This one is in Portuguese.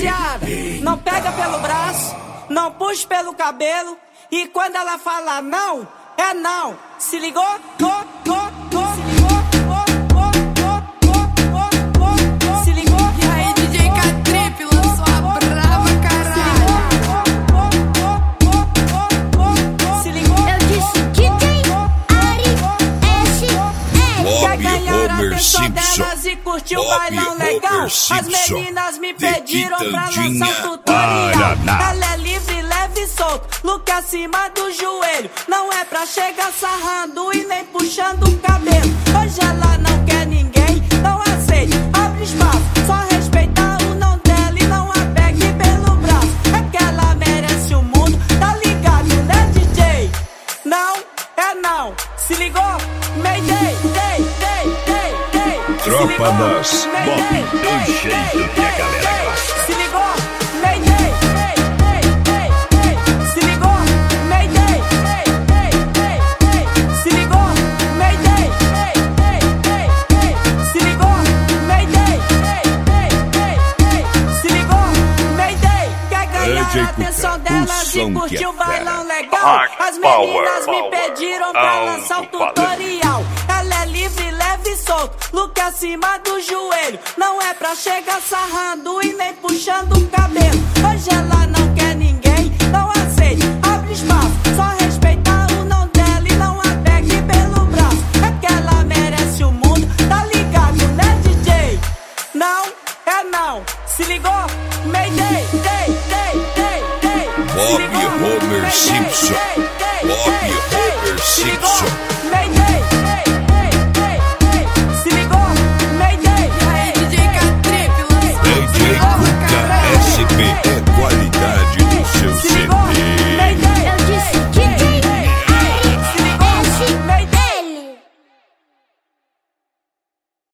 rapaziada, não pega pelo braço, não puxa pelo cabelo. E quando ela fala não, é não. Se ligou? Se ligou? E aí, DJ K-Trip, lançou a brava, caralho. Se ligou? Eu disse DJ Ari SL. Quer ganhar a atenção delas e curtir o bailão legal? As meninas me pediram pra lançar um tutorial. Ela é livre, leve e solto, look acima do joelho. Não é pra chegar sarrando e nem puxando o cabelo. Hoje ela não quer ninguém, não aceite, abre espaço. Só respeitar o não dela e não a pegue pelo braço. É que ela merece o mundo, tá ligado, né, DJ? Não, é não. Se ligou? Mayday, Tropa das Pop, do jeito que a galera gosta. se ligou? Mayday, se ligou? Mayday, se ligou? Mayday, se ligou? Mayday, se ligou? Mayday. Quer ganhar a atenção delas e curtir o bailão legal? As meninas me pediram pra lançar um tutorial. Ela é livre, leve e solto, look acima do joelho. Não é pra chegar sarrando e nem puxando o cabelo. Hoje ela não quer ninguém, não aceite, abre espaço. Só respeitar o não dela e não a pegue pelo braço. É que ela merece o mundo, tá ligado, né, DJ? Não, é não. Se ligou? Mayday, Bob Homer Simpson. Bob Homer se ligou? Simpson. Mayday.